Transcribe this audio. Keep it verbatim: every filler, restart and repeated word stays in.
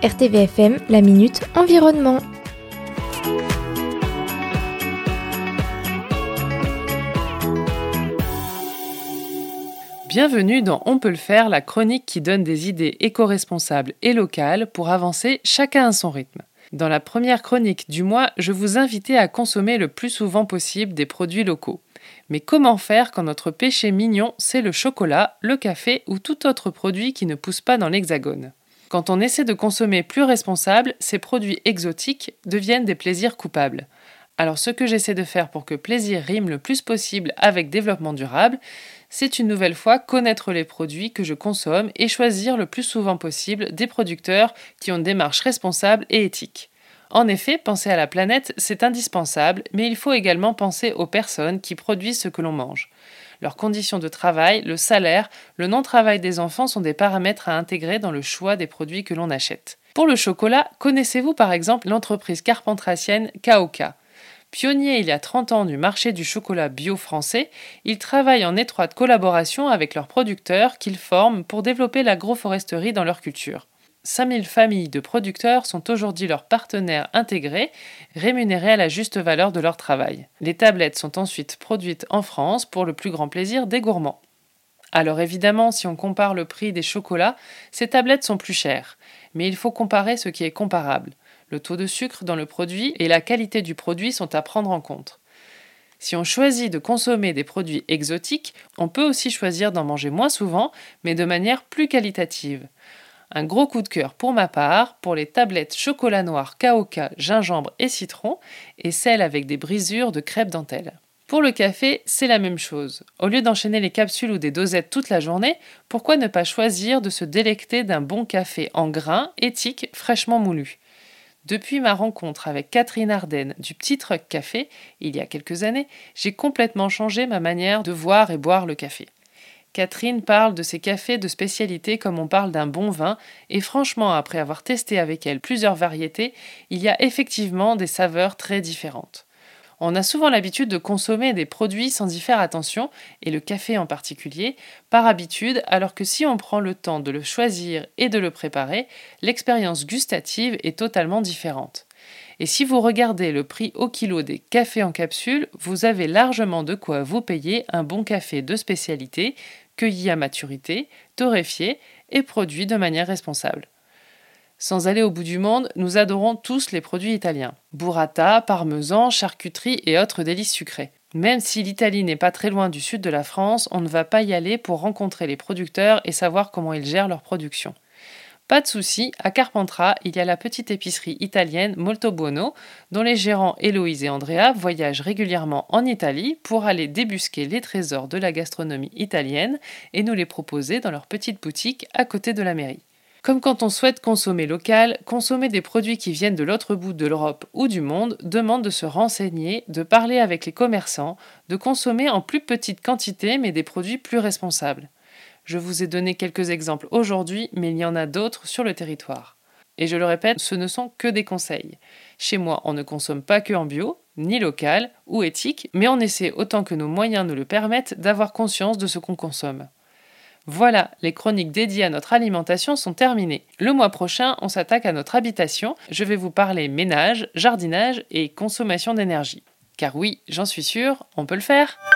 R T V F M, la Minute Environnement. Bienvenue dans On peut le faire, la chronique qui donne des idées éco-responsables et locales pour avancer chacun à son rythme. Dans la première chronique du mois, je vous invitais à consommer le plus souvent possible des produits locaux. Mais comment faire quand notre péché mignon, c'est le chocolat, le café ou tout autre produit qui ne pousse pas dans l'hexagone ? Quand on essaie de consommer plus responsable, ces produits exotiques deviennent des plaisirs coupables. Alors ce que j'essaie de faire pour que plaisir rime le plus possible avec développement durable, c'est une nouvelle fois connaître les produits que je consomme et choisir le plus souvent possible des producteurs qui ont une démarche responsable et éthique. En effet, penser à la planète, c'est indispensable, mais il faut également penser aux personnes qui produisent ce que l'on mange. Leurs conditions de travail, le salaire, le non-travail des enfants sont des paramètres à intégrer dans le choix des produits que l'on achète. Pour le chocolat, connaissez-vous par exemple l'entreprise carpentracienne Kaoka ? Pionnier il y a trente ans du marché du chocolat bio français, ils travaillent en étroite collaboration avec leurs producteurs qu'ils forment pour développer l'agroforesterie dans leur culture. cinq mille familles de producteurs sont aujourd'hui leurs partenaires intégrés, rémunérés à la juste valeur de leur travail. Les tablettes sont ensuite produites en France pour le plus grand plaisir des gourmands. Alors évidemment, si on compare le prix des chocolats, ces tablettes sont plus chères. Mais il faut comparer ce qui est comparable. Le taux de sucre dans le produit et la qualité du produit sont à prendre en compte. Si on choisit de consommer des produits exotiques, on peut aussi choisir d'en manger moins souvent, mais de manière plus qualitative. Un gros coup de cœur pour ma part, pour les tablettes chocolat noir Kaoka, gingembre et citron, et celles avec des brisures de crêpe dentelle. Pour le café, c'est la même chose. Au lieu d'enchaîner les capsules ou des dosettes toute la journée, pourquoi ne pas choisir de se délecter d'un bon café en grains, éthique, fraîchement moulu ? Depuis ma rencontre avec Catherine Ardenne du Petit Truc Café, il y a quelques années, j'ai complètement changé ma manière de voir et boire le café. Catherine parle de ses cafés de spécialité comme on parle d'un bon vin, et franchement, après avoir testé avec elle plusieurs variétés, il y a effectivement des saveurs très différentes. On a souvent l'habitude de consommer des produits sans y faire attention, et le café en particulier, par habitude, alors que si on prend le temps de le choisir et de le préparer, l'expérience gustative est totalement différente. Et si vous regardez le prix au kilo des cafés en capsule, vous avez largement de quoi vous payer un bon café de spécialité, cueilli à maturité, torréfié et produit de manière responsable. Sans aller au bout du monde, nous adorons tous les produits italiens. Burrata, parmesan, charcuterie et autres délices sucrées. Même si l'Italie n'est pas très loin du sud de la France, on ne va pas y aller pour rencontrer les producteurs et savoir comment ils gèrent leur production. Pas de souci, à Carpentras, il y a la petite épicerie italienne Molto Buono, dont les gérants Héloïse et Andrea voyagent régulièrement en Italie pour aller débusquer les trésors de la gastronomie italienne et nous les proposer dans leur petite boutique à côté de la mairie. Comme quand on souhaite consommer local, consommer des produits qui viennent de l'autre bout de l'Europe ou du monde demande de se renseigner, de parler avec les commerçants, de consommer en plus petite quantité mais des produits plus responsables. Je vous ai donné quelques exemples aujourd'hui, mais il y en a d'autres sur le territoire. Et je le répète, ce ne sont que des conseils. Chez moi, on ne consomme pas que en bio, ni local ou éthique, mais on essaie autant que nos moyens nous le permettent d'avoir conscience de ce qu'on consomme. Voilà, les chroniques dédiées à notre alimentation sont terminées. Le mois prochain, on s'attaque à notre habitation. Je vais vous parler ménage, jardinage et consommation d'énergie. Car oui, j'en suis sûre, on peut le faire.